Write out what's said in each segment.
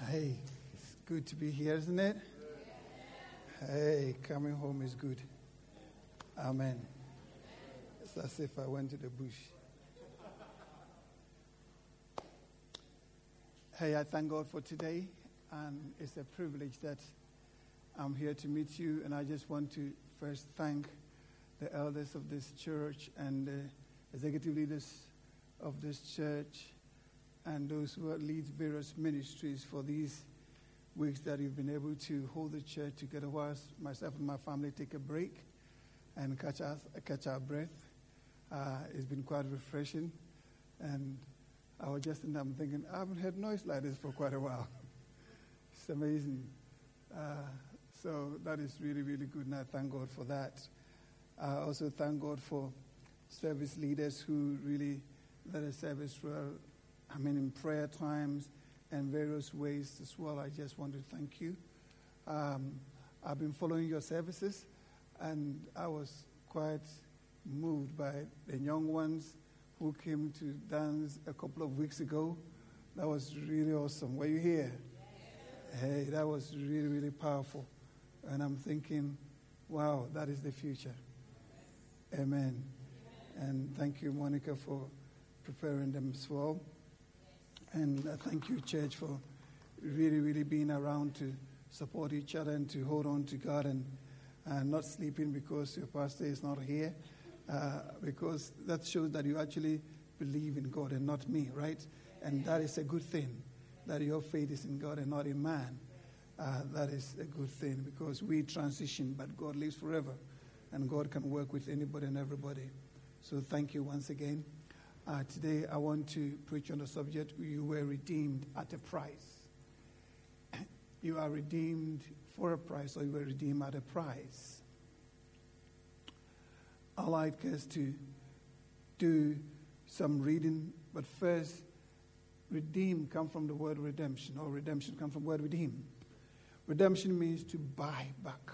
Hey, it's good to be here, isn't it? Hey, coming home is good. Amen. It's as if I went to the bush. Hey, I thank God for today, and it's a privilege that I'm here to meet you, and I just want to first thank the elders of this church and the executive leaders of this church and those who lead various ministries for these weeks that you've been able to hold the church together whilst myself and my family take a break and catch our breath. It's been quite refreshing, and I was just I'm thinking, I haven't heard noise like this for quite a while. It's amazing. So that is really, really good, and I thank God for that. I also thank God for service leaders who really led the service well, in prayer times and various ways as well. I just want to thank you. I've been following your services, and I was quite moved by the young ones who came to dance a couple of weeks ago. That was really awesome. Were you here? Yes. Hey, that was really, really powerful. And I'm thinking, wow, that is the future. Amen. And thank you, Monica, for preparing them as well. And thank you, church, for really, really being around to support each other and to hold on to God and not sleeping because your pastor is not here. Because that shows that you actually believe in God and not me, right? And that is a good thing, that your faith is in God and not in man. That is a good thing because we transition, but God lives forever. And God can work with anybody and everybody. So thank you once again. Today I want to preach on the subject, you were redeemed at a price. You are redeemed for a price, or you were redeemed at a price. I'd like us to do some reading, but first, redeem comes from the word redemption, or redemption comes from the word redeem. Redemption means to buy back.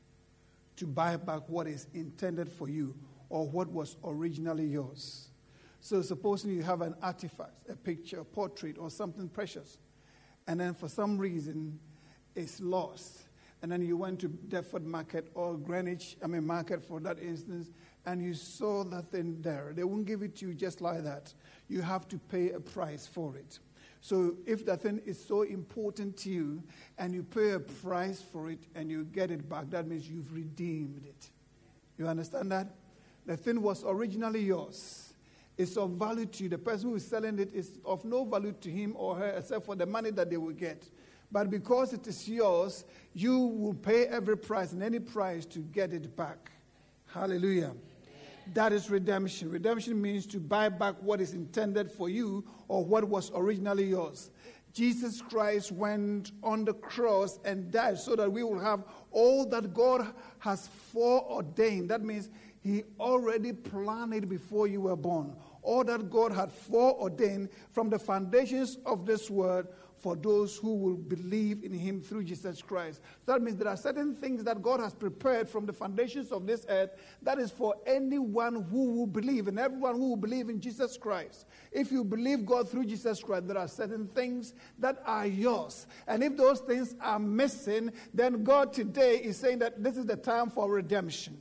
To buy back what is intended for you, or what was originally yours. So supposing you have an artifact, a picture, a portrait, or something precious, and then for some reason it's lost, and then you went to Deptford Market or Greenwich, Market for that instance, and you saw that thing there. They won't give it to you just like that. You have to pay a price for it. So if that thing is so important to you, and you pay a price for it, and you get it back, that means you've redeemed it. You understand that? The thing was originally yours. It's of value to you. The person who is selling it is of no value to him or her except for the money that they will get. But because it is yours, you will pay every price and any price to get it back. Hallelujah. That is redemption. Redemption means to buy back what is intended for you or what was originally yours. Jesus Christ went on the cross and died so that we will have all that God has foreordained. That means He already planned it before you were born. All that God had foreordained from the foundations of this world for those who will believe in Him through Jesus Christ. That means there are certain things that God has prepared from the foundations of this earth that is for anyone who will believe, and everyone who will believe in Jesus Christ. If you believe God through Jesus Christ, there are certain things that are yours. And if those things are missing, then God today is saying that this is the time for redemption.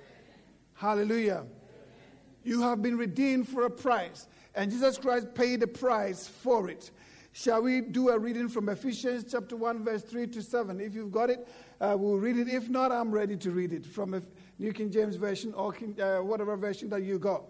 Hallelujah. You have been redeemed for a price, and Jesus Christ paid the price for it. Shall we do a reading from Ephesians chapter 1, verse 3 to 7? If you've got it, we'll read it. If not, I'm ready to read it from a New King James Version or whatever version that you got.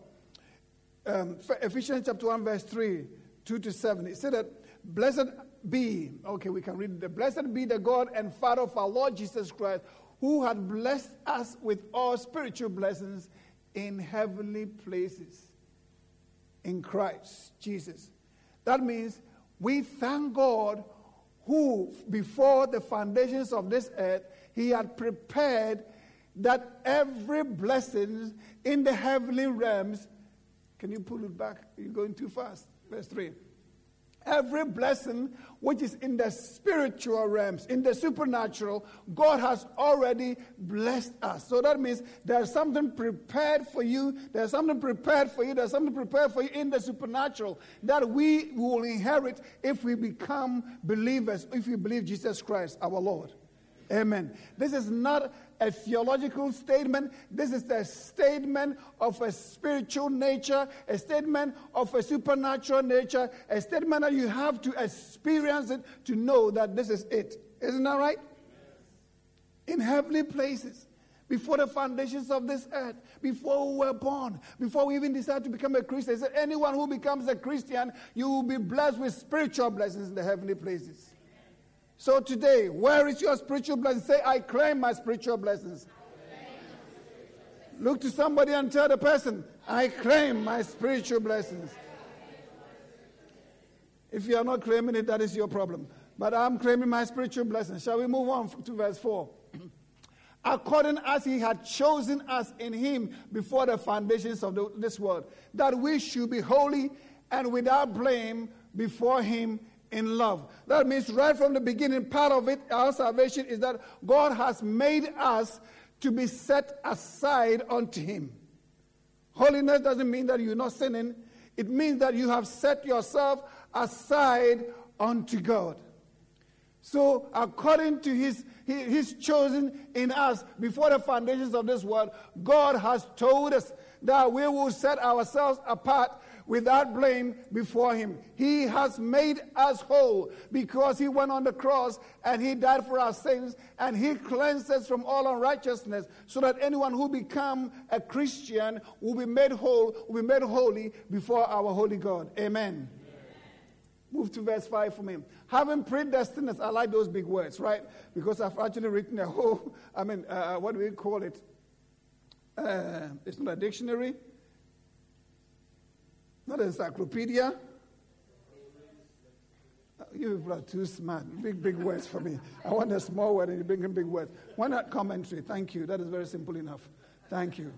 Ephesians chapter 1, verse 3, 2 to 7. It said that, blessed be, we can read it. Blessed be the God and Father of our Lord Jesus Christ, who had blessed us with all spiritual blessings in heavenly places in Christ Jesus. That means we thank God who, before the foundations of this earth, He had prepared that every blessing in the heavenly realms. Can you pull it back? You're going too fast. Verse 3. Every blessing which is in the spiritual realms, in the supernatural, God has already blessed us. So that means there's something prepared for you. There's something prepared for you. There's something prepared for you in the supernatural that we will inherit if we become believers, if we believe Jesus Christ, our Lord. Amen. This is not a theological statement. This is a statement of a spiritual nature, a statement of a supernatural nature, a statement that you have to experience it to know that this is it. Isn't that right? Yes. In heavenly places, before the foundations of this earth, before we were born, before we even decided to become a Christian, he said, anyone who becomes a Christian, you will be blessed with spiritual blessings in the heavenly places. So today, where is your spiritual blessing? Say, I claim my spiritual blessings. Look to somebody and tell the person, I claim my spiritual blessings. If you are not claiming it, that is your problem. But I'm claiming my spiritual blessings. Shall we move on to verse 4? According as he had chosen us in him before the foundations of this world, that we should be holy and without blame before him in love. That means right from the beginning, part of it, our salvation, is that God has made us to be set aside unto him. Holiness doesn't mean that you're not sinning. It means that you have set yourself aside unto God. So according to his chosen in us before the foundations of this world, God has told us that we will set ourselves apart without blame before him. He has made us whole because he went on the cross and he died for our sins and he cleansed us from all unrighteousness so that anyone who become a Christian will be made whole, will be made holy before our holy God. Amen. Move to verse 5 for me. Having predestined us, I like those big words, right? Because I've actually written a whole, what do we call it? It's not a dictionary. Not an encyclopedia. You people are too smart. Big words for me. I want a small word and you bring in big words. Why not commentary? Thank you. That is very simple enough. Thank you.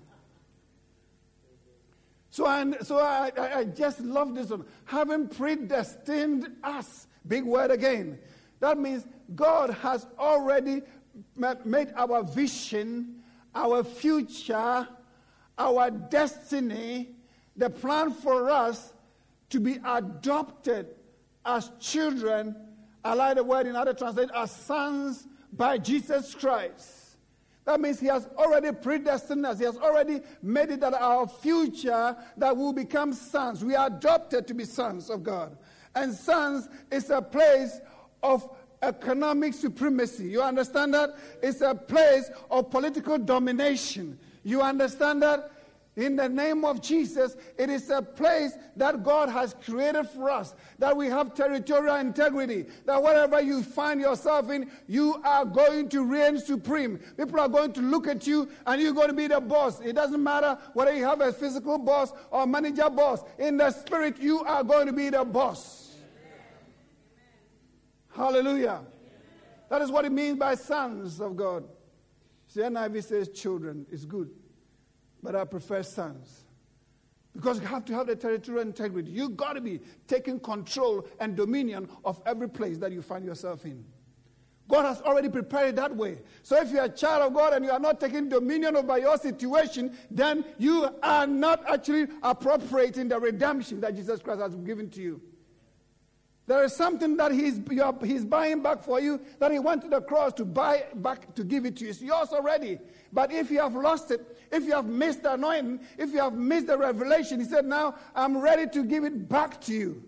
So I just love this one. Having predestined us. Big word again. That means God has already made our vision, our future, our destiny, the plan for us to be adopted as children, I like the word in other translations, as sons by Jesus Christ. That means he has already predestined us. He has already made it that our future that will become sons. We are adopted to be sons of God. And sons is a place of economic supremacy. You understand that? It's a place of political domination. You understand that? In the name of Jesus, it is a place that God has created for us, that we have territorial integrity, that wherever you find yourself in, you are going to reign supreme. People are going to look at you and you're going to be the boss. It doesn't matter whether you have a physical boss or manager boss. In the spirit, you are going to be the boss. Hallelujah. That is what it means by sons of God. See, NIV says children. It's good. But I prefer sons. Because you have to have the territorial integrity. You've got to be taking control and dominion of every place that you find yourself in. God has already prepared it that way. So if you're a child of God and you are not taking dominion over your situation, then you are not actually appropriating the redemption that Jesus Christ has given to you. There is something that he's buying back for you that he went to the cross to buy back, to give it to you. It's yours already. But if you have lost it, if you have missed the anointing, if you have missed the revelation, he said, now I'm ready to give it back to you.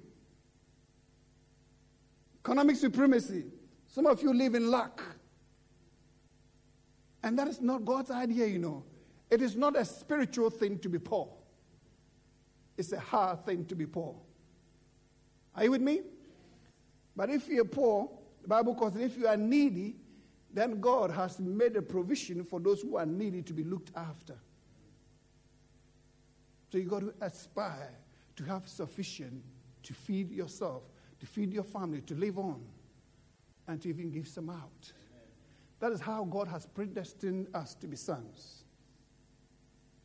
Economic supremacy. Some of you live in lack. And that is not God's idea, you know. It is not a spiritual thing to be poor. It's a hard thing to be poor. Are you with me? But if you're poor, the Bible calls it, if you are needy, then God has made a provision for those who are needy to be looked after. So you've got to aspire to have sufficient to feed yourself, to feed your family, to live on, and to even give some out. That is how God has predestined us to be sons.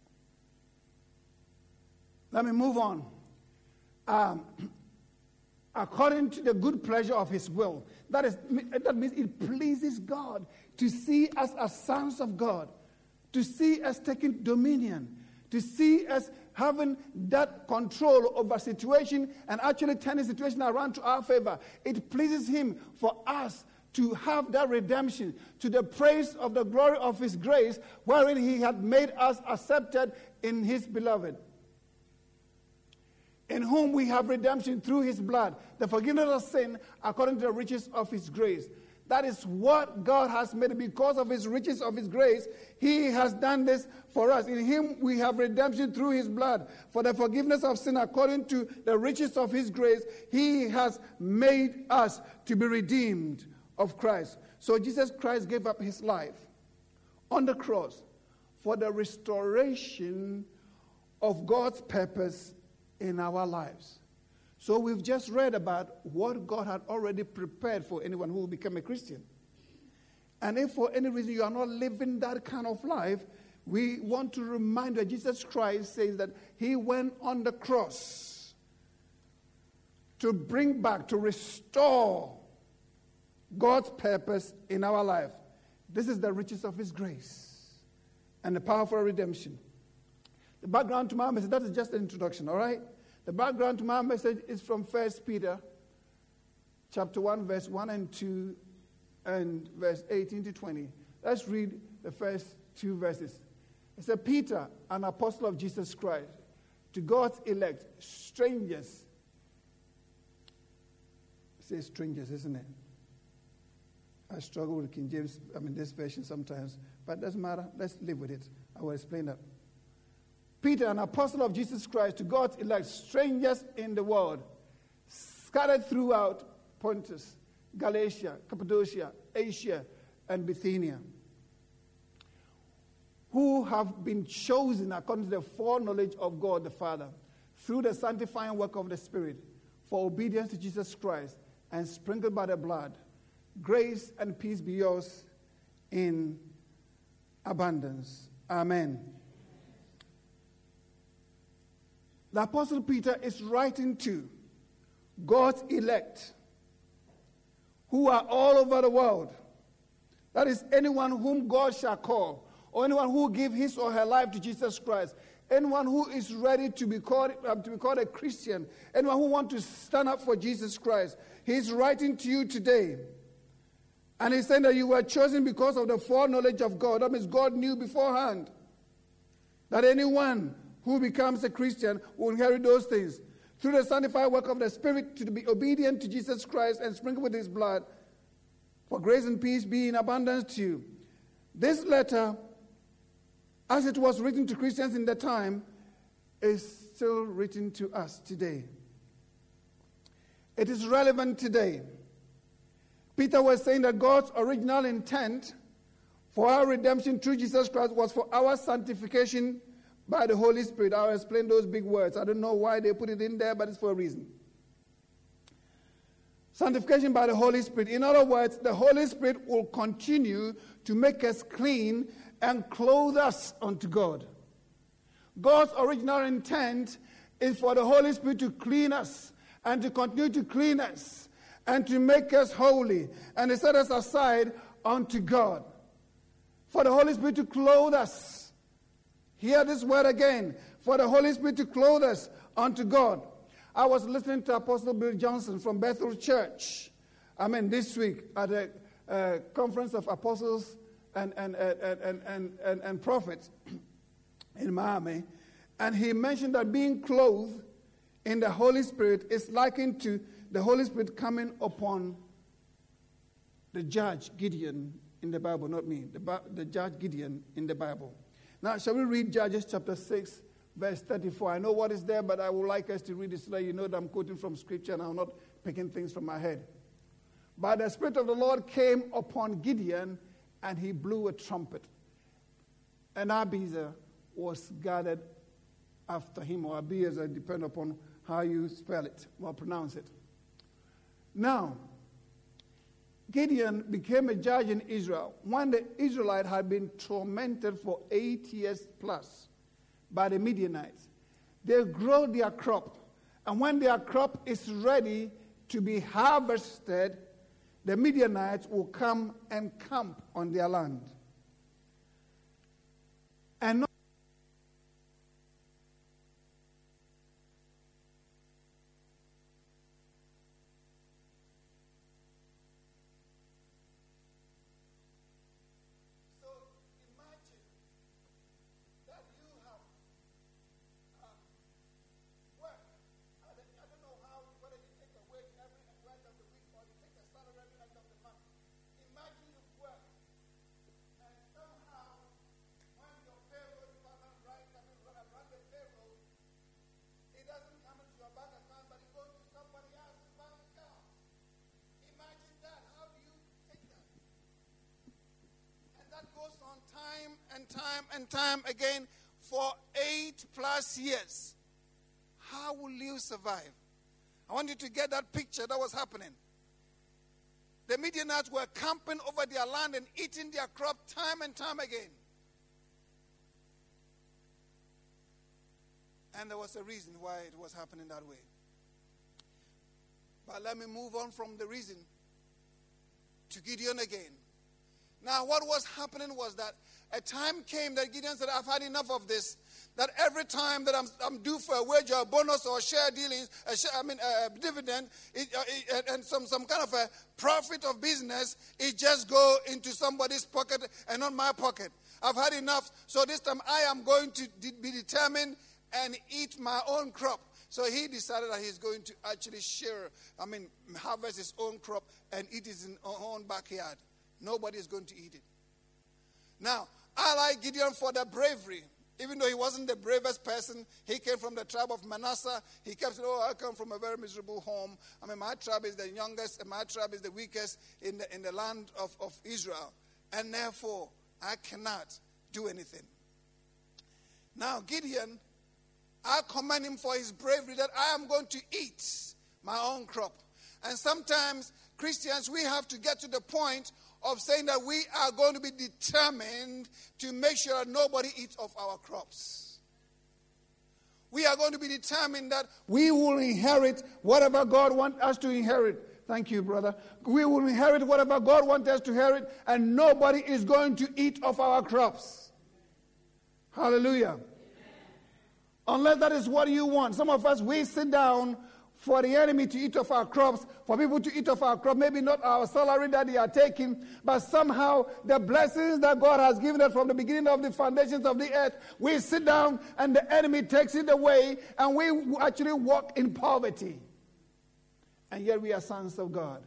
Let me move on. according to the good pleasure of his will. That means it pleases God to see us as sons of God, to see us taking dominion, to see us having that control over a situation and actually turning the situation around to our favor. It pleases him for us to have that redemption to the praise of the glory of his grace, wherein he had made us accepted in his beloved, in whom we have redemption through his blood, the forgiveness of sin according to the riches of his grace. That is what God has made. Because of his riches of his grace, he has done this for us. In him we have redemption through his blood, for the forgiveness of sin according to the riches of his grace. He has made us to be redeemed of Christ. So Jesus Christ gave up his life on the cross for the restoration of God's purpose in our lives. So we've just read about what God had already prepared for anyone who will become a Christian. And if for any reason you are not living that kind of life, we want to remind you that Jesus Christ says that he went on the cross to bring back, to restore God's purpose in our life. This is the riches of his grace and the power for redemption. The background to my message, that is just an introduction, all right? The background to my message is from 1 Peter chapter 1, verse 1 and 2, and verse 18 to 20. Let's read the first two verses. It says, Peter, an apostle of Jesus Christ, to God's elect, strangers. It says strangers, isn't it? I struggle with King James, this version sometimes, but it doesn't matter. Let's live with it. I will explain that. Peter, an apostle of Jesus Christ, to God's elect, strangers in the world, scattered throughout Pontus, Galatia, Cappadocia, Asia, and Bithynia, who have been chosen according to the foreknowledge of God the Father, through the sanctifying work of the Spirit, for obedience to Jesus Christ, and sprinkled by the blood. Grace and peace be yours in abundance. Amen. The Apostle Peter is writing to God's elect who are all over the world. That is anyone whom God shall call, or anyone who give his or her life to Jesus Christ, anyone who is ready to be called a Christian, anyone who wants to stand up for Jesus Christ. He's writing to you today. And he's saying that you were chosen because of the foreknowledge of God. That means God knew beforehand that anyone who becomes a Christian will inherit those things. Through the sanctified work of the Spirit, to be obedient to Jesus Christ and sprinkled with his blood, for grace and peace be in abundance to you. This letter, as it was written to Christians in the time, is still written to us today. It is relevant today. Peter was saying that God's original intent for our redemption through Jesus Christ was for our sanctification by the Holy Spirit. I'll explain those big words. I don't know why they put it in there, but it's for a reason. Sanctification by the Holy Spirit. In other words, the Holy Spirit will continue to make us clean and clothe us unto God. God's original intent is for the Holy Spirit to clean us and to continue to clean us and to make us holy and to set us aside unto God. For the Holy Spirit to clothe us. Hear this word again. For the Holy Spirit to clothe us unto God. I was listening to Apostle Bill Johnson from Bethel Church. This week at a conference of apostles and prophets in Miami. And he mentioned that being clothed in the Holy Spirit is likened to the Holy Spirit coming upon the judge Gideon in the Bible, not me, the judge Gideon in the Bible. Now, shall we read Judges chapter 6, verse 34? I know what is there, but I would like us to read it so that you know that I'm quoting from Scripture and I'm not picking things from my head. But the Spirit of the Lord came upon Gideon, and he blew a trumpet. And Abiezer was gathered after him, or Abiezer, depending upon how you spell it or pronounce it. Now, Gideon became a judge in Israel when the Israelites had been tormented for 8 years plus by the Midianites. They grow their crop, and when their crop is ready to be harvested, the Midianites will come and camp on their land. And not time again for 8+ years. How will you survive? I want you to get that picture that was happening. The Midianites were camping over their land and eating their crop time and time again. And there was a reason why it was happening that way. But let me move on from the reason to Gideon again. Now, what was happening was that a time came that Gideon said, I've had enough of this. That every time that I'm due for a wage or a bonus or share dealings, a dividend, and some kind of a profit of business, it just go into somebody's pocket and not my pocket. I've had enough. So this time I am going to be determined and eat my own crop. So he decided that he's going to actually harvest his own crop and eat his own backyard. Nobody is going to eat it. Now, I like Gideon for the bravery. Even though he wasn't the bravest person, he came from the tribe of Manasseh. He kept saying, I come from a very miserable home. My tribe is the youngest, and my tribe is the weakest in the land of Israel. And therefore, I cannot do anything. Now, Gideon, I commend him for his bravery that I am going to eat my own crop. And sometimes, Christians, we have to get to the point of saying that we are going to be determined to make sure that nobody eats of our crops. We are going to be determined that we will inherit whatever God wants us to inherit. Thank you, brother. We will inherit whatever God wants us to inherit, and nobody is going to eat of our crops. Hallelujah. Amen. Unless that is what you want. Some of us, we sit down for the enemy to eat of our crops, for people to eat of our crop, maybe not our salary that they are taking, but somehow the blessings that God has given us from the beginning of the foundations of the earth, we sit down and the enemy takes it away, and we actually walk in poverty. And yet we are sons of God.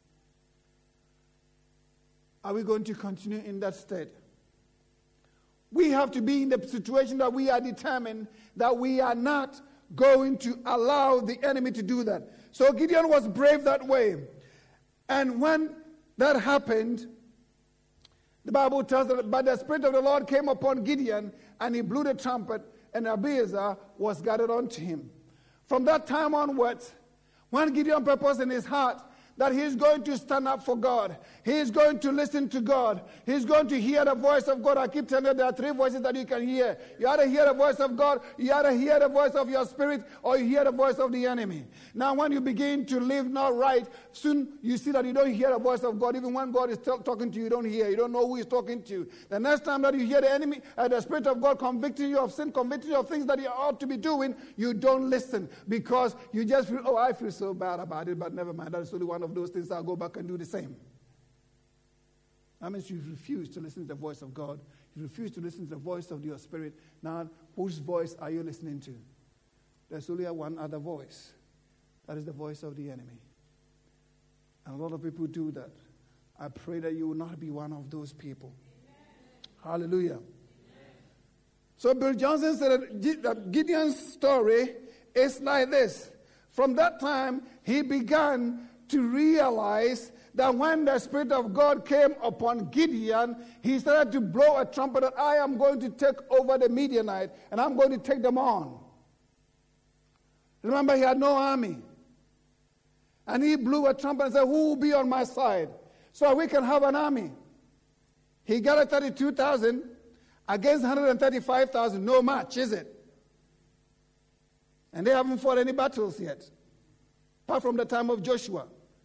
Are we going to continue in that state? We have to be in the situation that we are determined that we are not going to allow the enemy to do that. So Gideon was brave that way. And when that happened, the Bible tells us that but the Spirit of the Lord came upon Gideon, and he blew the trumpet, and Abiezer was gathered unto him. From that time onwards, when Gideon purposed in his heart that he's going to stand up for God, he's going to listen to God, he's going to hear the voice of God. I keep telling you there are 3 voices that you can hear. You either hear the voice of God, you either hear the voice of your spirit, or you hear the voice of the enemy. Now when you begin to live not right, soon you see that you don't hear the voice of God. Even when God is talking to you, you don't hear. You don't know who he's talking to. The next time that you hear the enemy, the Spirit of God convicting you of sin, convicting you of things that you ought to be doing, you don't listen, because you just feel, I feel so bad about it, but never mind. That is only one of those things. I'll go back and do the same. That means you refuse to listen to the voice of God. You refuse to listen to the voice of your spirit. Now, whose voice are you listening to? There's only one other voice. That is the voice of the enemy. And a lot of people do that. I pray that you will not be one of those people. Amen. Hallelujah. Amen. So Bill Johnson said that Gideon's story is like this. From that time, he began to realize that when the Spirit of God came upon Gideon, he started to blow a trumpet that I am going to take over the Midianites, and I'm going to take them on. Remember, he had no army. And he blew a trumpet and said, who will be on my side so we can have an army? He gathered 32,000 against 135,000. No match, is it? And they haven't fought any battles yet. apart from the time of Joshua.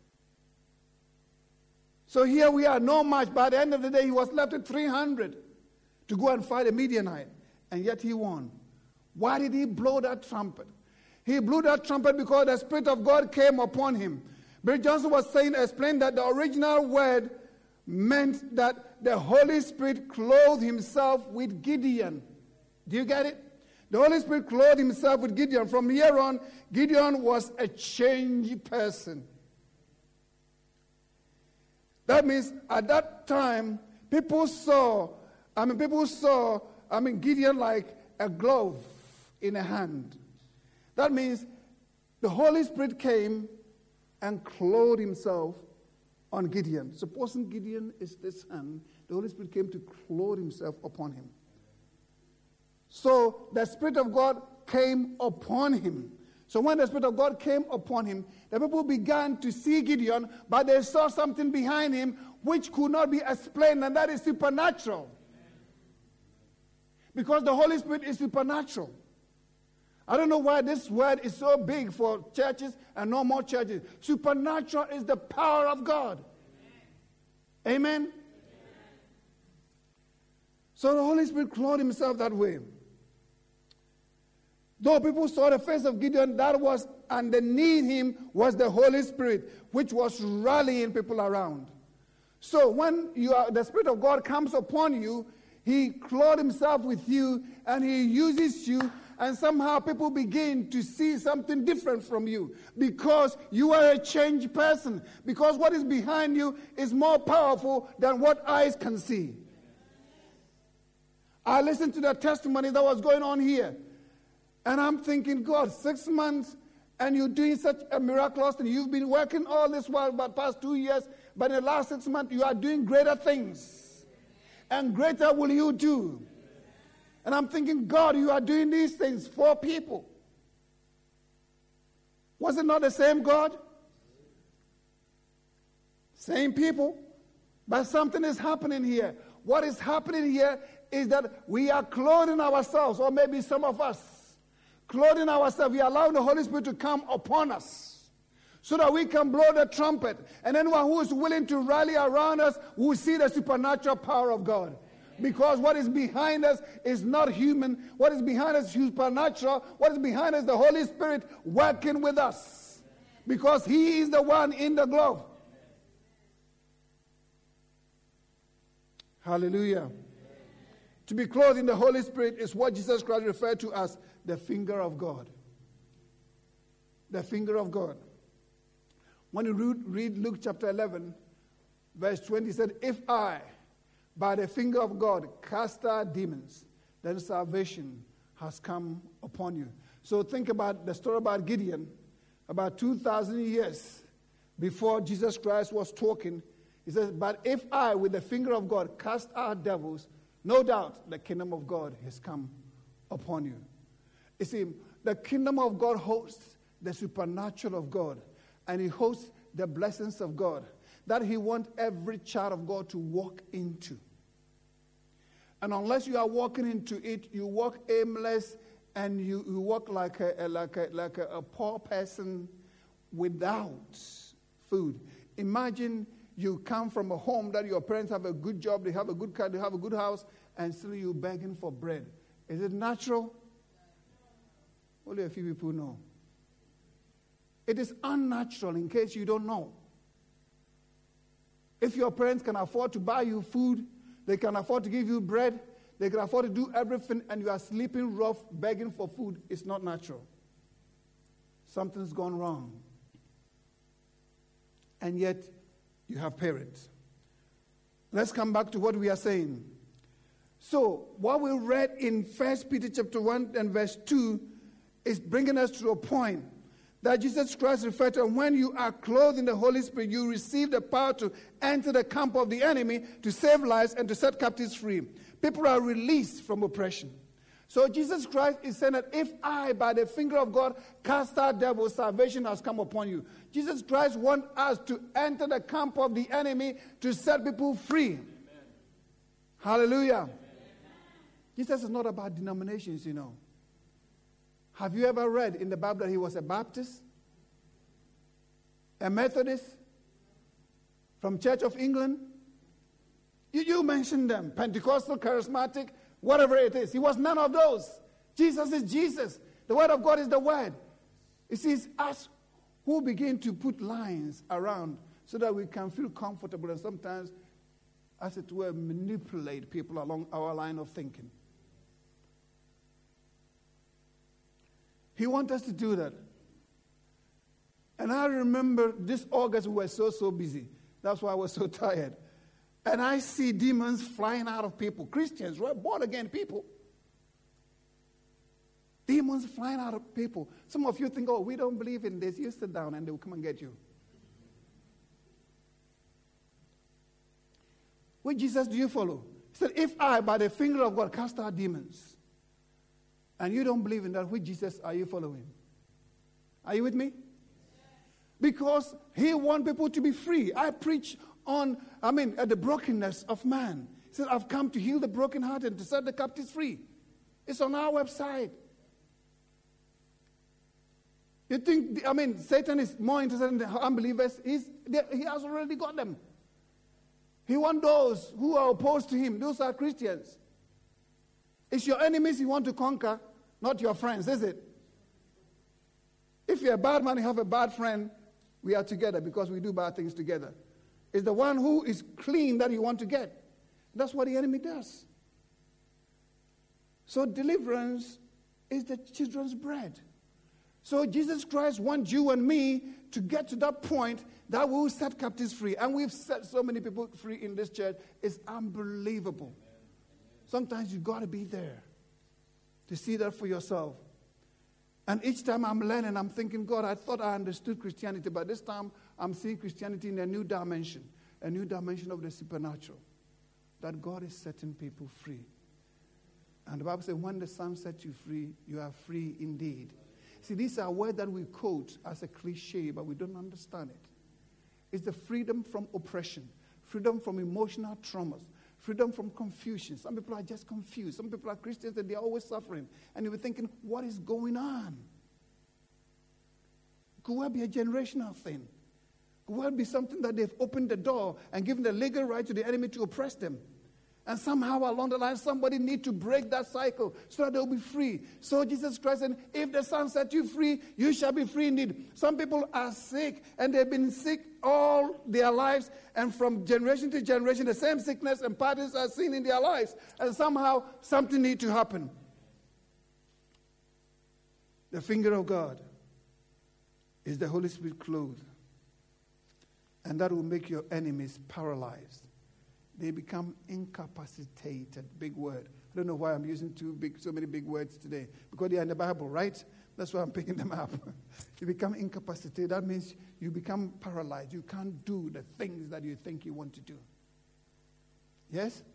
So here we are, no match. By the end of the day, he was left with 300 to go and fight a Midianite, and yet he won. Why did he blow that trumpet? He blew that trumpet because the Spirit of God came upon him. Bill Johnson was explained that the original word meant that the Holy Spirit clothed himself with Gideon. Do you get it? The Holy Spirit clothed himself with Gideon. From here on, Gideon was a changed person. That means at that time, people saw Gideon like a glove in a hand. That means the Holy Spirit came and clothed himself on Gideon. Supposing Gideon is this hand, the Holy Spirit came to clothe himself upon him. So the Spirit of God came upon him. So when the Spirit of God came upon him, the people began to see Gideon, but they saw something behind him which could not be explained, and that is supernatural. Because the Holy Spirit is supernatural. I don't know why this word is so big for churches and no more churches. Supernatural is the power of God. Amen? Amen? So the Holy Spirit clothed himself that way. Though people saw the face of Gideon, that was underneath him was the Holy Spirit, which was rallying people around. So when the Spirit of God comes upon you, he clothed himself with you and he uses you, and somehow people begin to see something different from you because you are a changed person. Because what is behind you is more powerful than what eyes can see. I listened to the testimony that was going on here. And I'm thinking, God, 6 months and you're doing such a miraculous thing. You've been working all this while, about past 2 years, but in the last 6 months you are doing greater things. And greater will you do. And I'm thinking, God, you are doing these things for people. Was it not the same God? Same people. But something is happening here. What is happening here is that we are clothing ourselves, or maybe some of us, clothing ourselves. We are allowing the Holy Spirit to come upon us so that we can blow the trumpet. And anyone who is willing to rally around us will see the supernatural power of God. Because what is behind us is not human. What is behind us is supernatural. What is behind us is the Holy Spirit working with us. Because he is the one in the glove. Hallelujah. To be clothed in the Holy Spirit is what Jesus Christ referred to as the finger of God. The finger of God. When you read Luke chapter 11, verse 20, he said, if I, by the finger of God, cast out demons, then salvation has come upon you. So think about the story about Gideon. About 2,000 years before Jesus Christ was talking, he says, but if I, with the finger of God, cast out devils, no doubt the kingdom of God has come upon you. You see, the kingdom of God hosts the supernatural of God, and he hosts the blessings of God that he wants every child of God to walk into. And unless you are walking into it, you walk aimless and you walk like a poor person without food. Imagine you come from a home that your parents have a good job, they have a good car, they have a good house, and still you're begging for bread. Is it natural? Only a few people know. It is unnatural, in case you don't know. If your parents can afford to buy you food, they can afford to give you bread, they can afford to do everything, and you are sleeping rough, begging for food, it's not natural. Something's gone wrong. And yet, you have parents. Let's come back to what we are saying. So, what we read in 1 Peter chapter 1 and verse 2 is bringing us to a point that Jesus Christ referred to, when you are clothed in the Holy Spirit, you receive the power to enter the camp of the enemy, to save lives, and to set captives free. People are released from oppression. So Jesus Christ is saying that if I, by the finger of God, cast out devils, salvation has come upon you. Jesus Christ wants us to enter the camp of the enemy to set people free. Amen. Hallelujah. Amen. Jesus is not about denominations, you know. Have you ever read in the Bible that he was a Baptist? A Methodist? From Church of England? You mentioned them. Pentecostal, charismatic, whatever it is. He was none of those. Jesus is Jesus. The Word of God is the Word. It says us who begin to put lines around so that we can feel comfortable and sometimes, as it were, manipulate people along our line of thinking. He wants us to do that. And I remember this August we were so busy. That's why I was so tired. And I see demons flying out of people. Christians, right? Born again people. Demons flying out of people. Some of you think, oh, we don't believe in this. You sit down and they will come and get you. Which Jesus do you follow? He said, if I, by the finger of God, cast out demons, and you don't believe in that, which Jesus are you following? Are you with me? Because he wants people to be free. I preach on, the brokenness of man. He said, I've come to heal the brokenhearted, to set the captives free. It's on our website. You think, Satan is more interested in the unbelievers? He has already got them. He wants those who are opposed to him. Those are Christians. It's your enemies you want to conquer, not your friends, is it? If you're a bad man, you have a bad friend, we are together because we do bad things together. It's the one who is clean that you want to get. That's what the enemy does. So deliverance is the children's bread. So Jesus Christ wants you and me to get to that point that we will set captives free. And we've set so many people free in this church. It's unbelievable. Sometimes you've got to be there to see that for yourself. And each time I'm learning, I'm thinking, God, I thought I understood Christianity, but this time I'm seeing Christianity in a new dimension of the supernatural, that God is setting people free. And the Bible says, when the Son sets you free, you are free indeed. See, these are words that we quote as a cliche, but we don't understand it. It's the freedom from oppression, freedom from emotional traumas, freedom from confusion. Some people are just confused. Some people are Christians and they're always suffering. And you're thinking, what is going on? Could well be a generational thing. Could well be something that they've opened the door and given the legal right to the enemy to oppress them. And somehow along the line, somebody need to break that cycle so that they'll be free. So Jesus Christ said, if the Son set you free, you shall be free indeed. Some people are sick, and they've been sick all their lives, and from generation to generation, the same sickness and patterns are seen in their lives. And somehow, something needs to happen. The finger of God is the Holy Spirit clothed. And that will make your enemies paralyzed. They become incapacitated. Big word. I don't know why I'm using so many big words today. Because they are in the Bible, right? That's why I'm picking them up. You become incapacitated. That means you become paralyzed. You can't do the things that you think you want to do. Yes?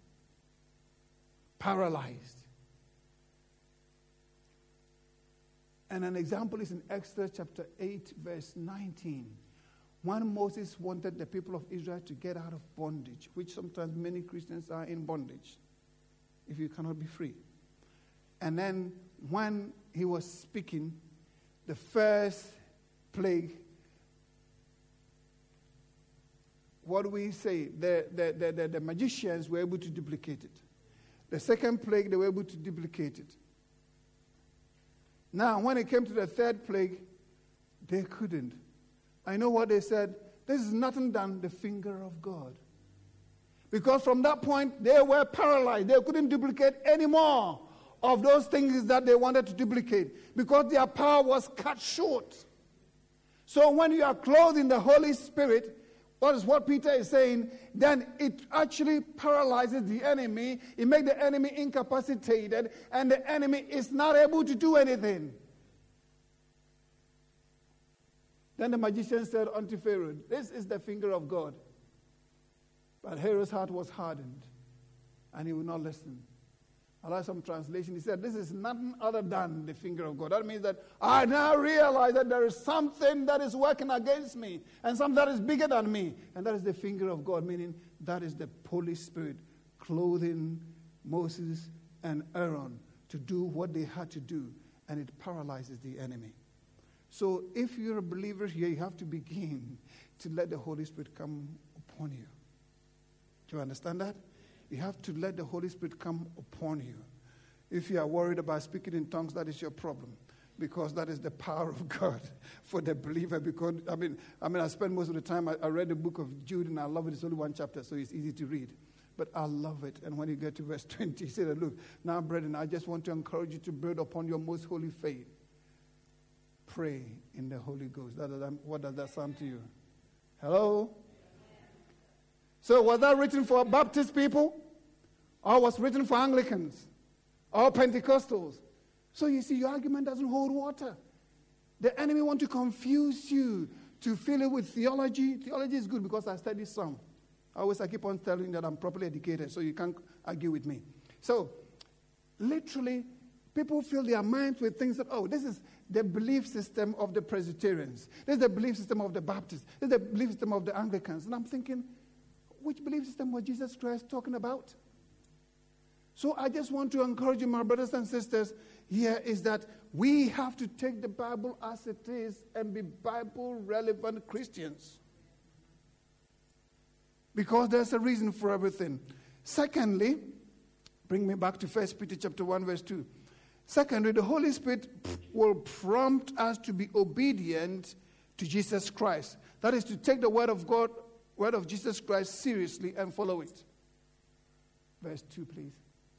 Paralyzed. And an example is in Exodus chapter 8, verse 19. When Moses wanted the people of Israel to get out of bondage, which sometimes many Christians are in bondage, if you cannot be free. And then when he was speaking, the first plague, what do we say? The magicians were able to duplicate it. The second plague, they were able to duplicate it. Now, when it came to the third plague, they couldn't. I know what they said. This is nothing than the finger of God. Because from that point, they were paralyzed. They couldn't duplicate any more of those things that they wanted to duplicate. Because their power was cut short. So when you are clothed in the Holy Spirit, what is what Peter is saying, then it actually paralyzes the enemy. It makes the enemy incapacitated. And the enemy is not able to do anything. Then the magician said unto Pharaoh, this is the finger of God. But Pharaoh's heart was hardened, and he would not listen. I like some translation. He said, this is nothing other than the finger of God. That means that I now realize that there is something that is working against me, and something that is bigger than me. And that is the finger of God, meaning that is the Holy Spirit clothing Moses and Aaron to do what they had to do, and it paralyzes the enemy. So if you're a believer here, you have to begin to let the Holy Spirit come upon you. Do you understand that? You have to let the Holy Spirit come upon you. If you are worried about speaking in tongues, that is your problem. Because that is the power of God for the believer. Because I spend most of the time, I read the book of Jude, and I love it. It's only one chapter, so it's easy to read. But I love it. And when you get to verse 20, he said, look, now, brethren, I just want to encourage you to build upon your most holy faith. Pray in the Holy Ghost. What does that sound to you? Hello? So was that written for Baptist people? Or was written for Anglicans? Or Pentecostals? So you see, your argument doesn't hold water. The enemy wants to confuse you, to fill it with theology. Theology is good because I study some. I keep on telling you that I'm properly educated, so you can't argue with me. So, literally, people fill their minds with things that, this is the belief system of the Presbyterians. This is the belief system of the Baptists. This is the belief system of the Anglicans. And I'm thinking, which belief system was Jesus Christ talking about? So I just want to encourage you, my brothers and sisters, here is that we have to take the Bible as it is and be Bible-relevant Christians. Because there's a reason for everything. Secondly, bring me back to 1 Peter chapter 1, verse 2. Secondly, the Holy Spirit will prompt us to be obedient to Jesus Christ. That is to take the word of God, word of Jesus Christ seriously and follow it. Verse 2, please.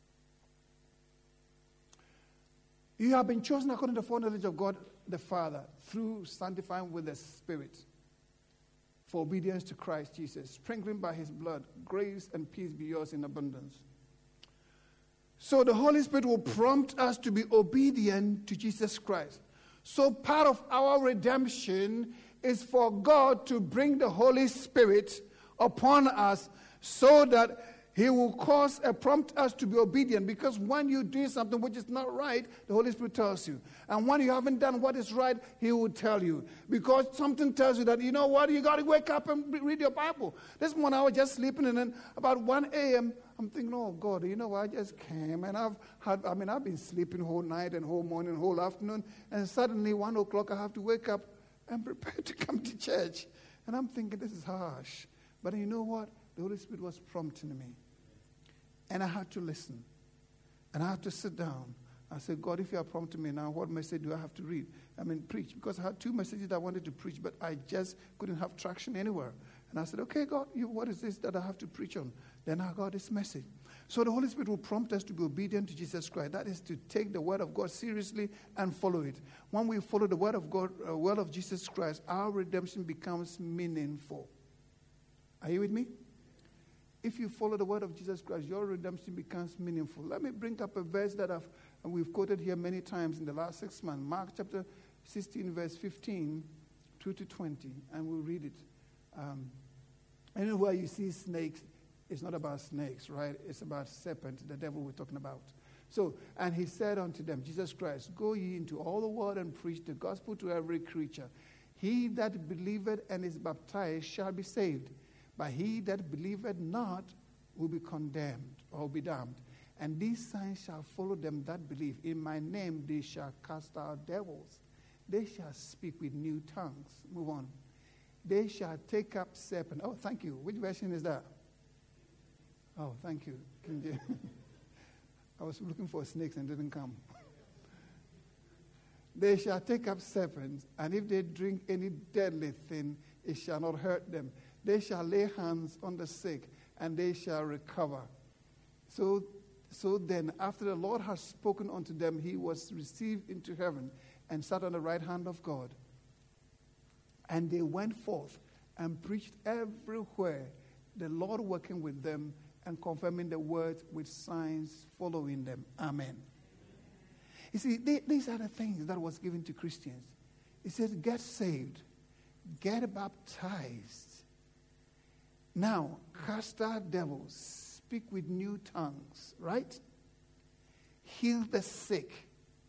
You have been chosen according to the foreknowledge of God the Father through sanctifying with the Spirit for obedience to Christ Jesus, sprinkling by his blood, grace and peace be yours in abundance. So the Holy Spirit will prompt us to be obedient to Jesus Christ. So part of our redemption is for God to bring the Holy Spirit upon us so that he will prompt us to be obedient, because when you do something which is not right, the Holy Spirit tells you. And when you haven't done what is right, he will tell you. Because something tells you that, you know what, you got to wake up and read your Bible. This morning I was just sleeping, and then about 1 a.m., I'm thinking, oh, God, you know what, I just came, and I've been sleeping whole night and whole morning, whole afternoon, and suddenly 1 o'clock I have to wake up and prepare to come to church. And I'm thinking, this is harsh. But you know what? The Holy Spirit was prompting me. And I had to listen. And I had to sit down. I said, God, if you are prompting me now, what message do I have to read? Preach. Because I had 2 messages that I wanted to preach, but I just couldn't have traction anywhere. And I said, okay, God, what is this that I have to preach on? Then I got this message. So the Holy Spirit will prompt us to be obedient to Jesus Christ. That is to take the word of God seriously and follow it. When we follow the word of God, word of Jesus Christ, our redemption becomes meaningful. Are you with me? If you follow the word of Jesus Christ, your redemption becomes meaningful. Let me bring up a verse that we've quoted here many times in the last 6 months. Mark chapter 16, verse 15 through to 20, and we'll read it. Anywhere you see snakes, it's not about snakes, right? It's about serpent, the devil we're talking about. So, and he said unto them, Jesus Christ, go ye into all the world and preach the gospel to every creature. He that believeth and is baptized shall be saved. But he that believeth not will be condemned or be damned. And these signs shall follow them that believe. In my name they shall cast out devils. They shall speak with new tongues. Move on. They shall take up serpents. Oh, thank you. Which version is that? Oh, thank you. I was looking for snakes and didn't come. They shall take up serpents, and if they drink any deadly thing, it shall not hurt them. They shall lay hands on the sick, and they shall recover. So then, after the Lord had spoken unto them, he was received into heaven and sat on the right hand of God. And they went forth and preached everywhere, the Lord working with them and confirming the words with signs following them. Amen. You see, these are the things that was given to Christians. It says, get saved, get baptized. Now, cast out devils, speak with new tongues, right? Heal the sick.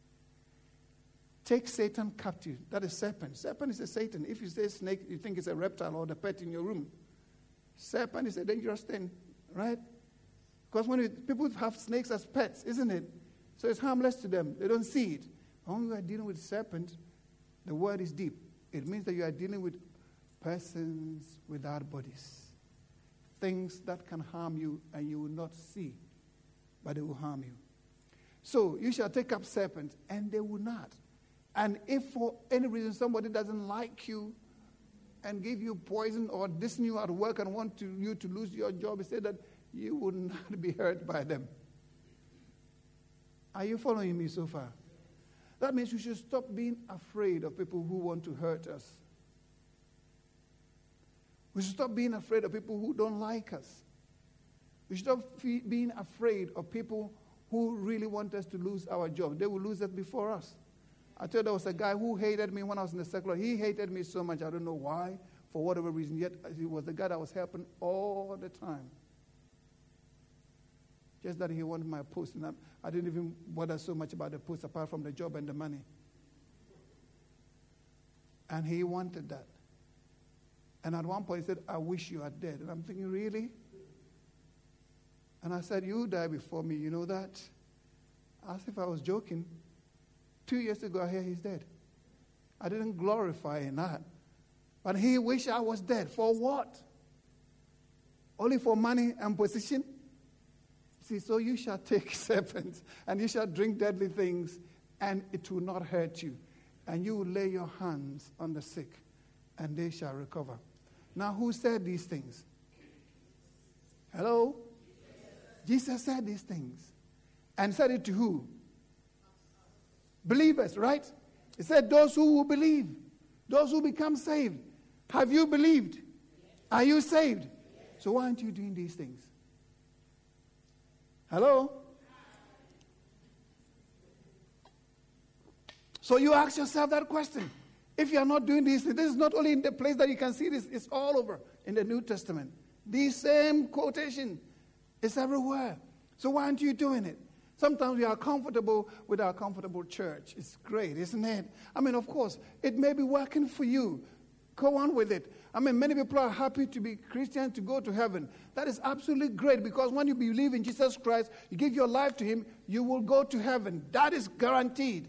Take Satan captive. That is serpent. Serpent is a Satan. If you say snake, you think it's a reptile or the pet in your room. Serpent is a dangerous thing, right? Because when people have snakes as pets, isn't it? So it's harmless to them. They don't see it. When we are dealing with serpent, The word is deep. It means that you are dealing with persons without bodies. Things that can harm you and you will not see, but they will harm you. So you shall take up serpents, and they will not. And if for any reason somebody doesn't like you and give you poison or diss you at work and want you to lose your job, he said that you will not be hurt by them. Are you following me so far? That means we should stop being afraid of people who want to hurt us. We should stop being afraid of people who don't like us. We should stop being afraid of people who really want us to lose our job. They will lose it before us. I told you there was a guy who hated me when I was in the secular. He hated me so much, I don't know why, for whatever reason, yet he was the guy that was helping all the time. Just that he wanted my post, and I didn't even bother so much about the post apart from the job and the money. And he wanted that. And at one point he said, I wish you are dead. And I'm thinking, really? And I said, you die before me, you know that? As if I was joking. 2 years ago, I hear he's dead. I didn't glorify in that. But he wished I was dead. For what? Only for money and position? See, so you shall take serpents, and you shall drink deadly things, and it will not hurt you. And you will lay your hands on the sick, and they shall recover. Now, who said these things? Hello? Jesus said these things. And said it to who? Believers, right? He said those who will believe, those who become saved. Have you believed? Are you saved? So why aren't you doing these things? Hello? So you ask yourself that question. If you are not doing this is not only in the place that you can see this, it's all over in the New Testament. The same quotation is everywhere. So why aren't you doing it? Sometimes we are comfortable with our comfortable church. It's great, isn't it? I mean, of course, it may be working for you. Go on with it. I mean, many people are happy to be Christian, to go to heaven. That is absolutely great, because when you believe in Jesus Christ, you give your life to him, you will go to heaven. That is guaranteed.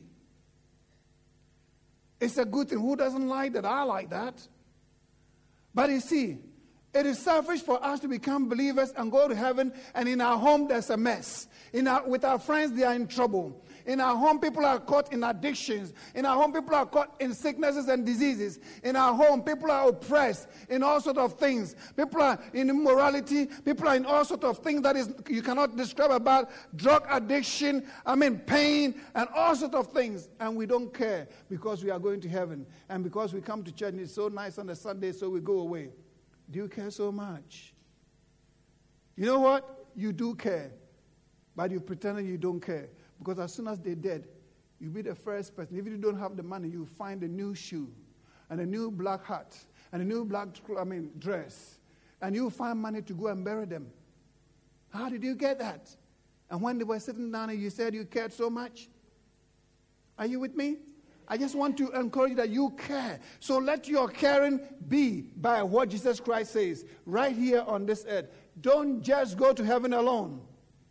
It's a good thing. Who doesn't like that? I like that. But you see, it is selfish for us to become believers and go to heaven, and in our home there's a mess. With our friends, they are in trouble. In our home, people are caught in addictions. In our home, people are caught in sicknesses and diseases. In our home, people are oppressed in all sorts of things. People are in immorality. People are in all sorts of things that you cannot describe, about drug addiction, pain, and all sorts of things. And we don't care, because we are going to heaven. And because we come to church and it's so nice on a Sunday, so we go away. Do you care so much? You know what? You do care. But you pretend you don't care. Because as soon as they're dead, you'll be the first person. If you don't have the money, you'll find a new shoe and a new black hat and a new black dress. And you'll find money to go and bury them. How did you get that? And when they were sitting down and you said you cared so much? Are you with me? I just want to encourage you that you care. So let your caring be by what Jesus Christ says right here on this earth. Don't just go to heaven alone.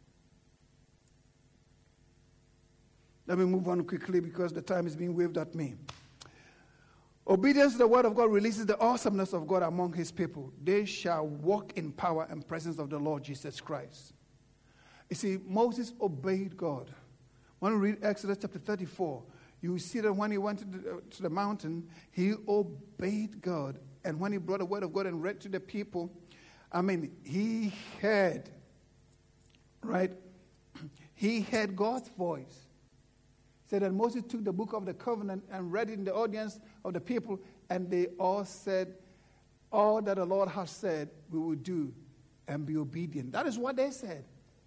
Let me move on quickly, because the time is being waved at me. Obedience to the word of God releases the awesomeness of God among his people. They shall walk in power and presence of the Lord Jesus Christ. You see, Moses obeyed God. When we read Exodus chapter 34, you see that when he went to the mountain, he obeyed God. And when he brought the word of God and read to the people, he heard, right? He heard God's voice. Said that Moses took the book of the covenant and read it in the audience of the people, and they all said, all that the Lord has said, we will do and be obedient. That is what they said.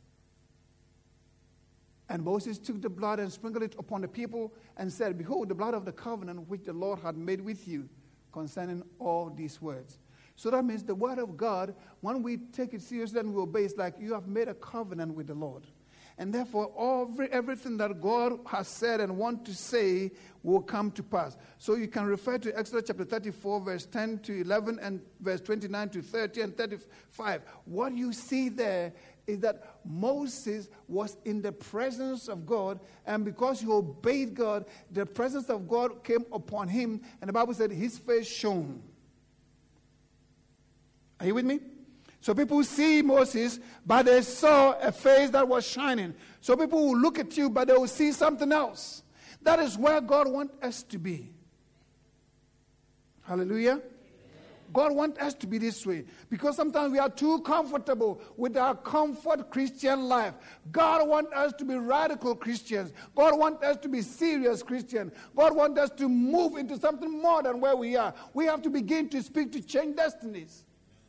And Moses took the blood and sprinkled it upon the people and said, behold, the blood of the covenant which the Lord had made with you concerning all these words. So that means the word of God, when we take it seriously and we obey, it's like you have made a covenant with the Lord. And therefore, everything that God has said and want to say will come to pass. So you can refer to Exodus chapter 34, verse 10 to 11, and verse 29 to 30 and 35. What you see there is that Moses was in the presence of God, and because he obeyed God, the presence of God came upon him, and the Bible said his face shone. Are you with me? So people see Moses, but they saw a face that was shining. So people will look at you, but they will see something else. That is where God wants us to be. Hallelujah. God wants us to be this way, because sometimes we are too comfortable with our comfort Christian life. God wants us to be radical Christians. God wants us to be serious Christians. God wants us to move into something more than where we are. We have to begin to speak to change destinies.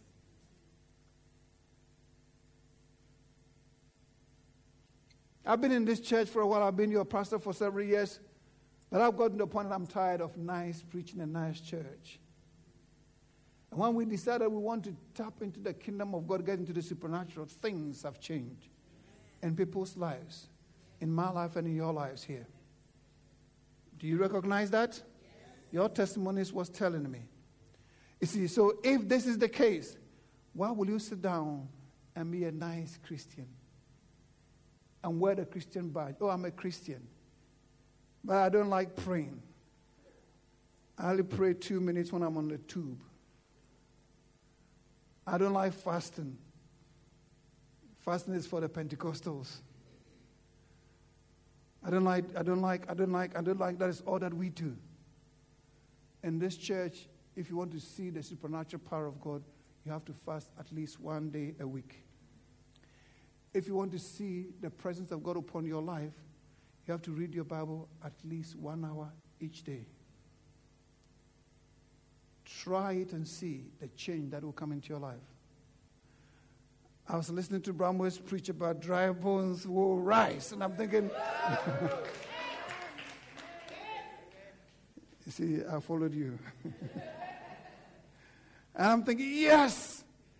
I've been in this church for a while. I've been your pastor for several years. But I've gotten to the point that I'm tired of nice preaching and nice church. And when we decided we want to tap into the kingdom of God, get into the supernatural, things have changed in people's lives, in my life and in your lives here. Do you recognize that? Yes. Your testimonies was telling me. You see, so if this is the case, why will you sit down and be a nice Christian and wear the Christian badge? Oh, I'm a Christian, but I don't like praying. I only pray 2 minutes when I'm on the tube. I don't like fasting. Fasting is for the Pentecostals. I don't like, that is all that we do. In this church, if you want to see the supernatural power of God, you have to fast at least 1 day a week. If you want to see the presence of God upon your life, you have to read your Bible at least 1 hour each day. Try it and see the change that will come into your life. I was listening to Bramwell's preach about dry bones will rise, and I'm thinking, you see, I followed you. And I'm thinking, yes!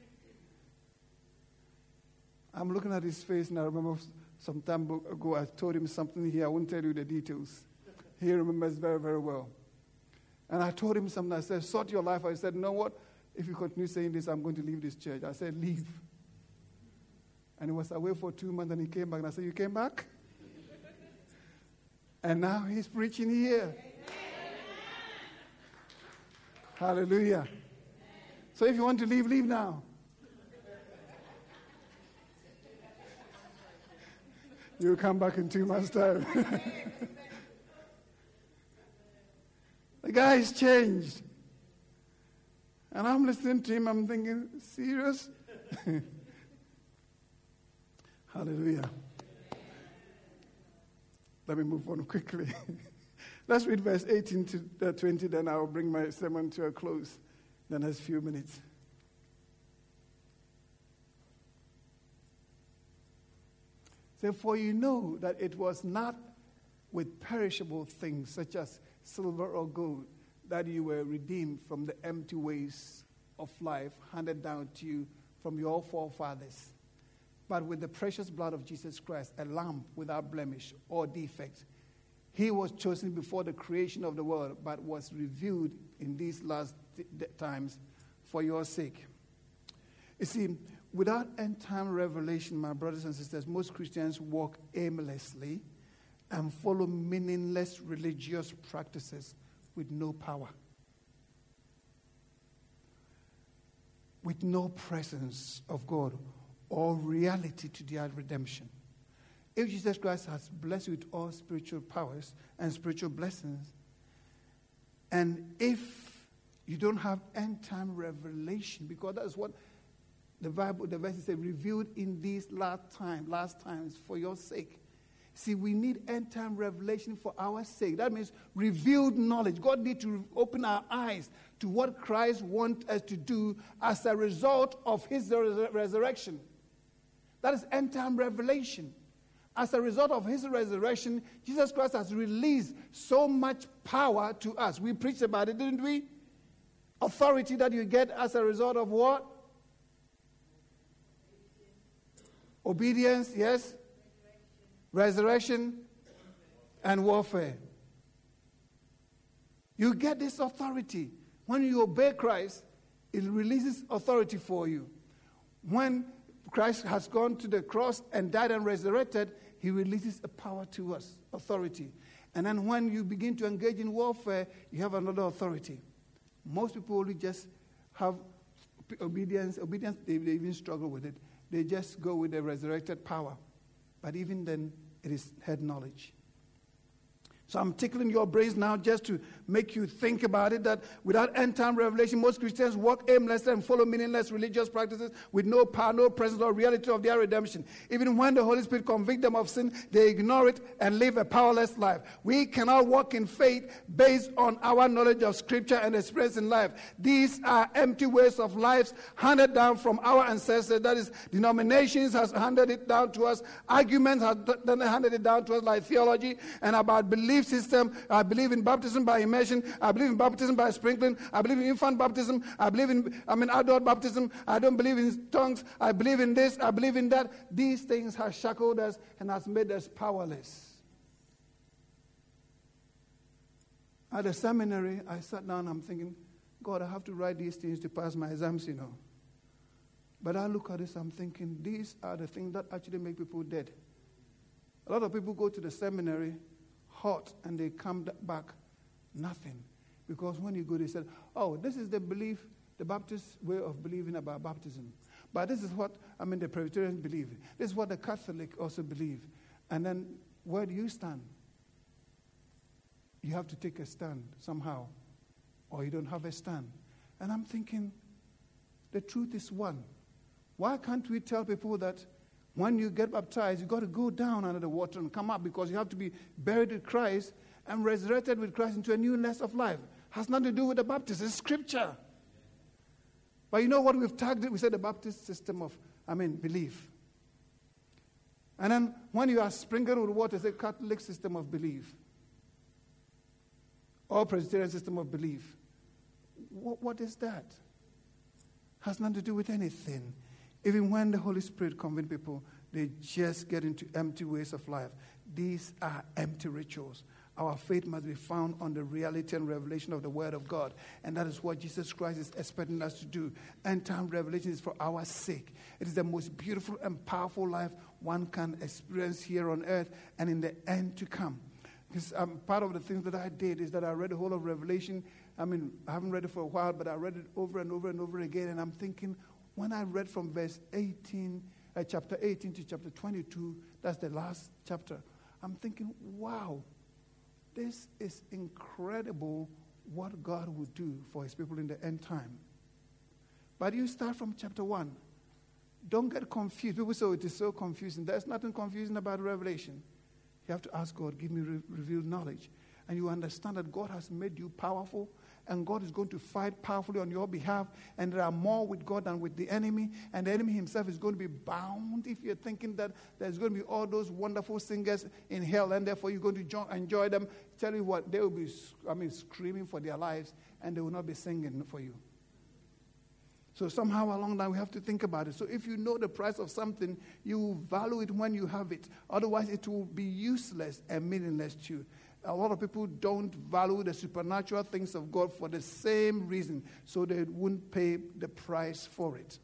I'm looking at his face, and I remember some time ago I told him something here. I won't tell you the details. He remembers very, very well. And I told him something. I said, sort your life. I said, you know what? If you continue saying this, I'm going to leave this church. I said, leave. And he was away for 2 months, and he came back. And I said, you came back? And now he's preaching here. Hallelujah. So if you want to leave, leave now. You'll come back in 2 months' time. The guy's changed. And I'm listening to him, I'm thinking, serious? Hallelujah. Let me move on quickly. Let's read verse 18 to 20, then I'll bring my sermon to a close in the next few minutes. Therefore, you know that it was not with perishable things such as silver or gold that you were redeemed from the empty ways of life handed down to you from your forefathers, but with the precious blood of Jesus Christ, a lamb without blemish or defect. He was chosen before the creation of the world, but was revealed in these last times for your sake. You see, without end-time revelation, my brothers and sisters, most Christians walk aimlessly and follow meaningless religious practices with no power, with no presence of God or reality to their redemption. If Jesus Christ has blessed you with all spiritual powers and spiritual blessings, and if you don't have end-time revelation, because that's what the Bible, the verses say, revealed in these last times for your sake. See, we need end-time revelation for our sake. That means revealed knowledge. God needs to open our eyes to what Christ wants us to do as a result of his resurrection. That is end-time revelation. As a result of his resurrection, Jesus Christ has released so much power to us. We preached about it, didn't we? Authority that you get as a result of what? Obedience, yes. resurrection, and warfare. You get this authority. When you obey Christ, it releases authority for you. When Christ has gone to the cross and died and resurrected, he releases a power to us, authority. And then when you begin to engage in warfare, you have another authority. Most people only just have obedience. Obedience, they even struggle with it. They just go with the resurrected power. But even then, it is head knowledge. So I'm tickling your brains now just to make you think about it, that without end-time revelation, most Christians walk aimlessly and follow meaningless religious practices with no power, no presence, or reality of their redemption. Even when the Holy Spirit convicts them of sin, they ignore it and live a powerless life. We cannot walk in faith based on our knowledge of Scripture and experience in life. These are empty ways of lives handed down from our ancestors. That is, denominations has handed it down to us. Arguments have handed it down to us, like theology and about belief system. I believe in baptism by immersion. I believe in baptism by sprinkling. I believe in infant baptism. I believe in adult baptism. I don't believe in tongues. I believe in this. I believe in that. These things have shackled us and has made us powerless. At the seminary, I sat down, I'm thinking, God, I have to write these things to pass my exams, But I look at this, I'm thinking, these are the things that actually make people dead. A lot of people go to the seminary hot and they come back nothing. Because when you go, they said, oh, this is the belief, the Baptist way of believing about baptism. But this is what, the Presbyterians believe. This is what the Catholic also believe. And then where do you stand? You have to take a stand somehow, or you don't have a stand. And I'm thinking, the truth is one. Why can't we tell people that when you get baptized, you've got to go down under the water and come up, because you have to be buried with Christ and resurrected with Christ into a newness of life? Has nothing to do with the baptism. It's Scripture. But you know what we've tagged it? We said the Baptist system of, belief. And then when you are sprinkled with water, it's a Catholic system of belief. Or Presbyterian system of belief. What is that? Has nothing to do with anything. Even when the Holy Spirit convinces people, they just get into empty ways of life. These are empty rituals. Our faith must be found on the reality and revelation of the Word of God. And that is what Jesus Christ is expecting us to do. End-time revelation is for our sake. It is the most beautiful and powerful life one can experience here on earth and in the end to come. Because part of the things that I did is that I read the whole of Revelation. I haven't read it for a while, but I read it over and over and over again. And I'm thinking, when I read from chapter 18 to chapter 22, that's the last chapter, I'm thinking, wow, this is incredible what God would do for his people in the end time. But you start from chapter 1. Don't get confused. People say it is so confusing. There's nothing confusing about Revelation. You have to ask God, give me revealed knowledge. And you understand that God has made you powerful, and God is going to fight powerfully on your behalf, and there are more with God than with the enemy, and the enemy himself is going to be bound if you're thinking that there's going to be all those wonderful singers in hell, and therefore you're going to enjoy them. Tell you what, they will be screaming for their lives, and they will not be singing for you. So somehow along that we have to think about it. So if you know the price of something, you will value it when you have it. Otherwise it will be useless and meaningless to you. A lot of people don't value the supernatural things of God for the same reason, so they wouldn't pay the price for it.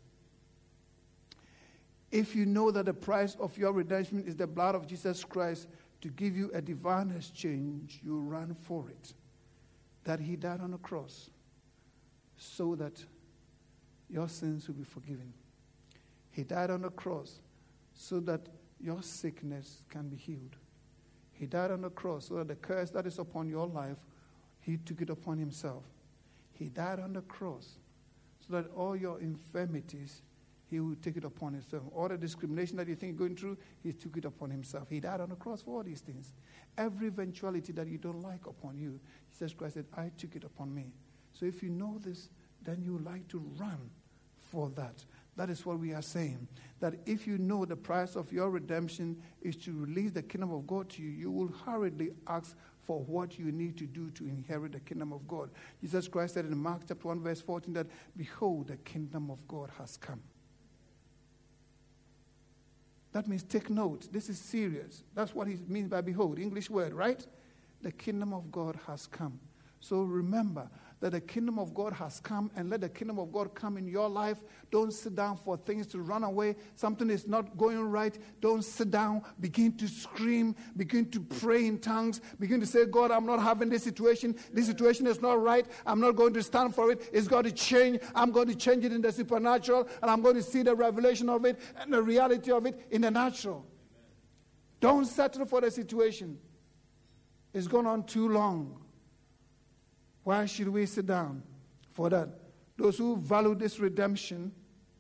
If you know that the price of your redemption is the blood of Jesus Christ to give you a divine exchange, you run for it. That he died on the cross so that your sins will be forgiven. He died on the cross so that your sickness can be healed. He died on the cross so that the curse that is upon your life, he took it upon himself. He died on the cross so that all your infirmities, he will take it upon himself. All the discrimination that you think you're going through, he took it upon himself. He died on the cross for all these things. Every eventuality that you don't like upon you, Jesus Christ said, I took it upon me. So if you know this, then you like to run for that. That is what we are saying. That if you know the price of your redemption is to release the kingdom of God to you, you will hurriedly ask for what you need to do to inherit the kingdom of God. Jesus Christ said in Mark chapter 1 verse 14 that, behold, the kingdom of God has come. That means take note. This is serious. That's what he means by behold. English word, right? The kingdom of God has come. So remember that the kingdom of God has come, and let the kingdom of God come in your life. Don't sit down for things to run away. Something is not going right. Don't sit down. Begin to scream. Begin to pray in tongues. Begin to say, God, I'm not having this situation. This situation is not right. I'm not going to stand for it. It's got to change. I'm going to change it in the supernatural, and I'm going to see the revelation of it and the reality of it in the natural. Don't settle for the situation. It's gone on too long. Why should we sit down for that? Those who value this redemption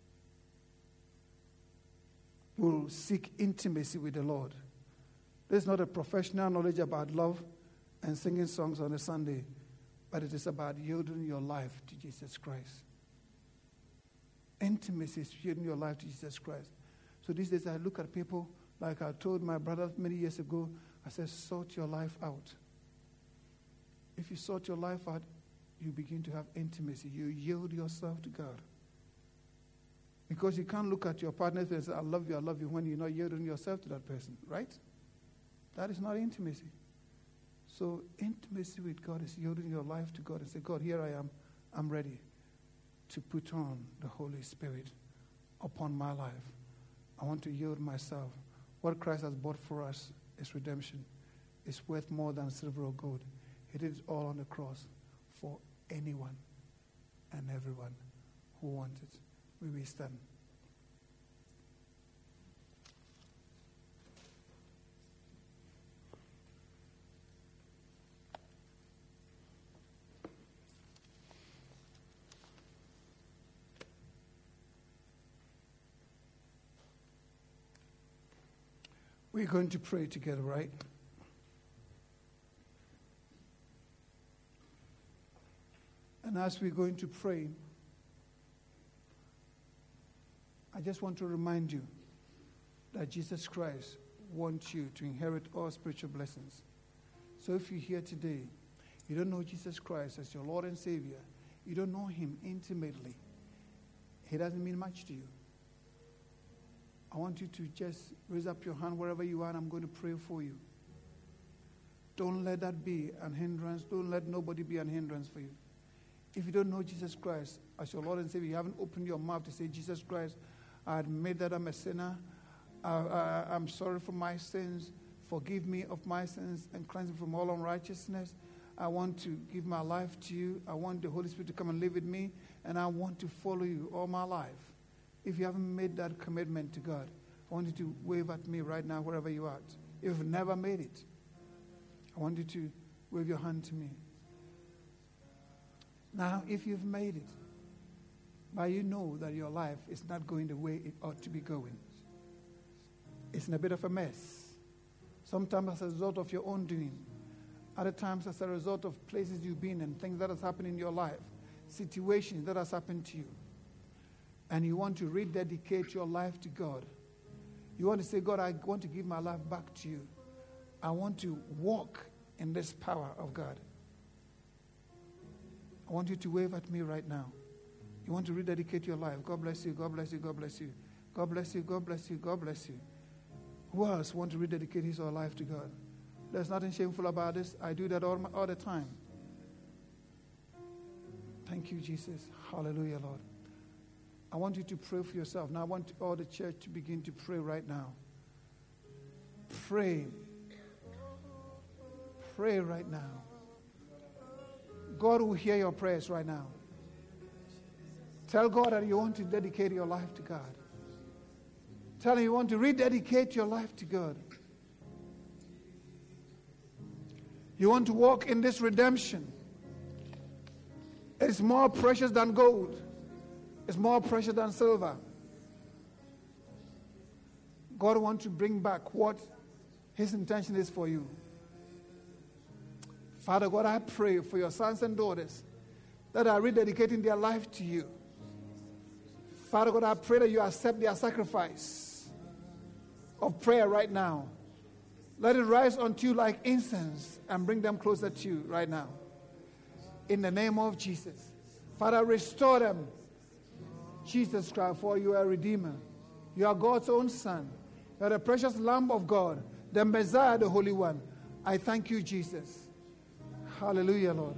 will seek intimacy with the Lord. This is not a professional knowledge about love and singing songs on a Sunday, but it is about yielding your life to Jesus Christ. Intimacy is yielding your life to Jesus Christ. So these days I look at people like I told my brother many years ago. I said, sort your life out. If you sort your life out, you begin to have intimacy. You yield yourself to God. Because you can't look at your partner and say, I love you, when you're not yielding yourself to that person, right? That is not intimacy. So intimacy with God is yielding your life to God and say, God, here I am. I'm ready to put on the Holy Spirit upon my life. I want to yield myself. What Christ has bought for us is redemption. It's worth more than silver or gold. He did it all on the cross for anyone and everyone who wanted. We will stand. We're going to pray together, right? And as we're going to pray, I just want to remind you that Jesus Christ wants you to inherit all spiritual blessings. So if you're here today, you don't know Jesus Christ as your Lord and Savior, you don't know him intimately, he doesn't mean much to you. I want you to just raise up your hand wherever you are, and I'm going to pray for you. Don't let that be an hindrance. Don't let nobody be an hindrance for you. If you don't know Jesus Christ as your Lord and Savior, you haven't opened your mouth to say, Jesus Christ, I admit that I'm a sinner. I'm sorry for my sins. Forgive me of my sins and cleanse me from all unrighteousness. I want to give my life to you. I want the Holy Spirit to come and live with me, and I want to follow you all my life. If you haven't made that commitment to God, I want you to wave at me right now, wherever you are. If you've never made it, I want you to wave your hand to me. Now, if you've made it, but you know that your life is not going the way it ought to be going, it's in a bit of a mess. Sometimes as a result of your own doing, other times as a result of places you've been and things that has happened in your life, situations that has happened to you, and you want to rededicate your life to God. You want to say, God, I want to give my life back to you. I want to walk in this power of God. I want you to wave at me right now. You want to rededicate your life. God bless you, God bless you, God bless you. God bless you, God bless you, God bless you. Who else want to rededicate his or her life to God? There's nothing shameful about this. I do that all the time. Thank you, Jesus. Hallelujah, Lord. I want you to pray for yourself. Now I want all the church to begin to pray right now. Pray. Pray right now. God will hear your prayers right now. Tell God that you want to dedicate your life to God. Tell him you want to rededicate your life to God. You want to walk in this redemption. It's more precious than gold. It's more precious than silver. God wants to bring back what his intention is for you. Father God, I pray for your sons and daughters that are rededicating their life to you. Father God, I pray that you accept their sacrifice of prayer right now. Let it rise unto you like incense and bring them closer to you right now. In the name of Jesus. Father, restore them. Jesus Christ, for you are a Redeemer. You are God's own Son. You are the precious Lamb of God, the Messiah, the Holy One. I thank you, Jesus. Hallelujah, Lord.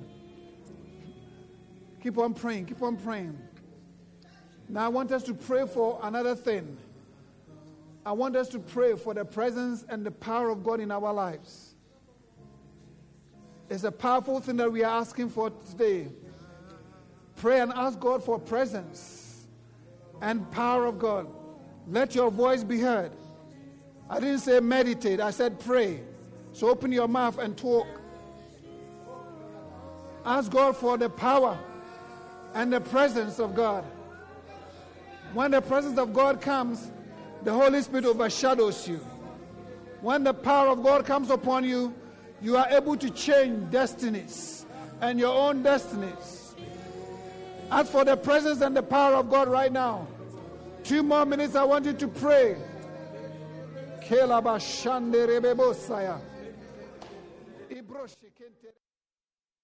Keep on praying. Keep on praying. Now I want us to pray for another thing. I want us to pray for the presence and the power of God in our lives. It's a powerful thing that we are asking for today. Pray and ask God for presence and power of God. Let your voice be heard. I didn't say meditate. I said pray. So open your mouth and talk. Ask God for the power and the presence of God. When the presence of God comes, the Holy Spirit overshadows you. When the power of God comes upon you, you are able to change destinies and your own destinies. Ask for the presence and the power of God right now. 2 more minutes, I want you to pray.